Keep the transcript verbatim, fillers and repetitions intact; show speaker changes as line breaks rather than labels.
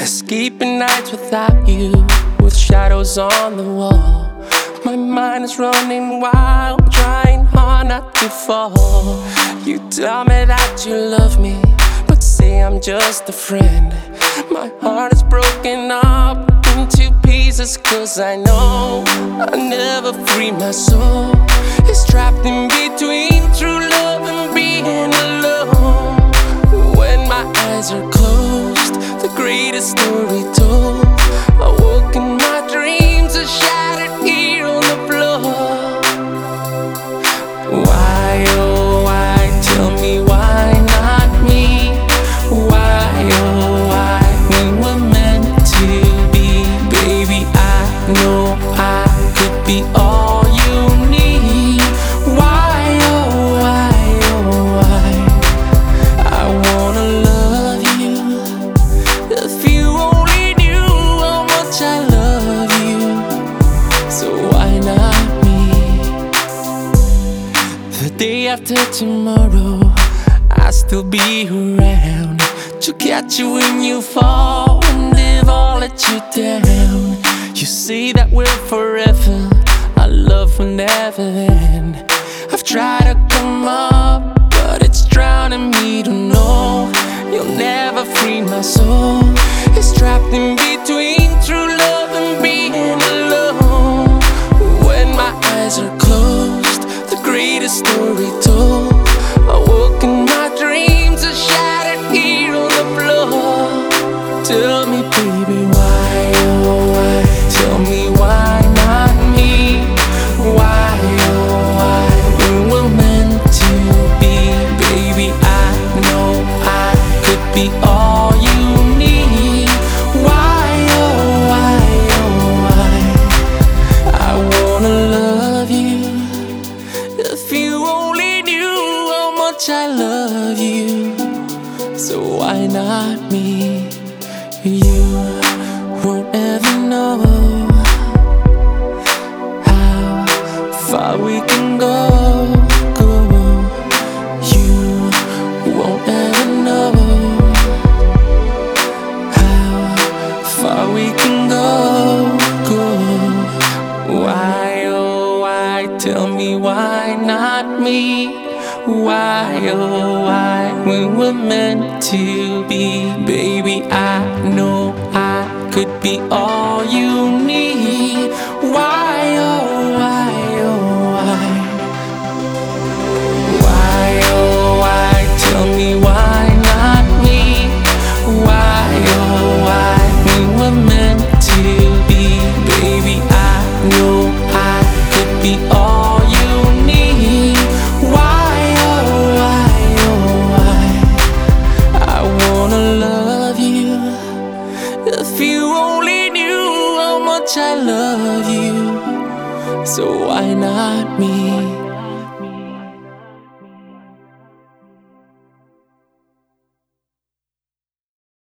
Escaping nights without you, with shadows on the wall. My mind is running wild, trying hard not to fall. You tell me that you love me, but say I'm just a friend. My heart is broken up into pieces, cause I know I'll never free my soul. It's trapped in between true love and being alone. When my eyes are closed, the greatest story told. I woke in my dreams, a shattered here on the floor. Why, oh why, tell me why not me? Why, oh why, we were meant to be. Baby, I know I could be all you need. Why, oh why, oh why, I wanna love you. If you only knew how much I love you, so why not me? The day after tomorrow, I'll still be around to catch you when you fall and if I'll let you down. You say that we're forever, our love will never end. I've tried to come up, but it's drowning me to know you'll never free my soul. It's trapped in between true love and being alone. When my eyes are closed, the greatest story told. I woke in my dreams, a shattered here on the floor. Tell me, baby, why, oh why, tell me why not me? Why, oh why, we were meant to be. Baby, I know I could be all you need. Why, oh why, oh why, I wanna love you. If you only knew how much I love you, so why not me? You won't ever know how far we can go, go. You won't ever know how far we can go, go. Why, oh why, tell me why not me? Why, oh why, we were meant to be. Baby, I know I could be all you need. Why, oh why, oh why, why, oh why, tell me why not me? Why, oh why, we were meant to be. Baby, I know I could be all you need. Why, oh why, oh why, I wanna love you. If you only knew how much I love you, so why not me?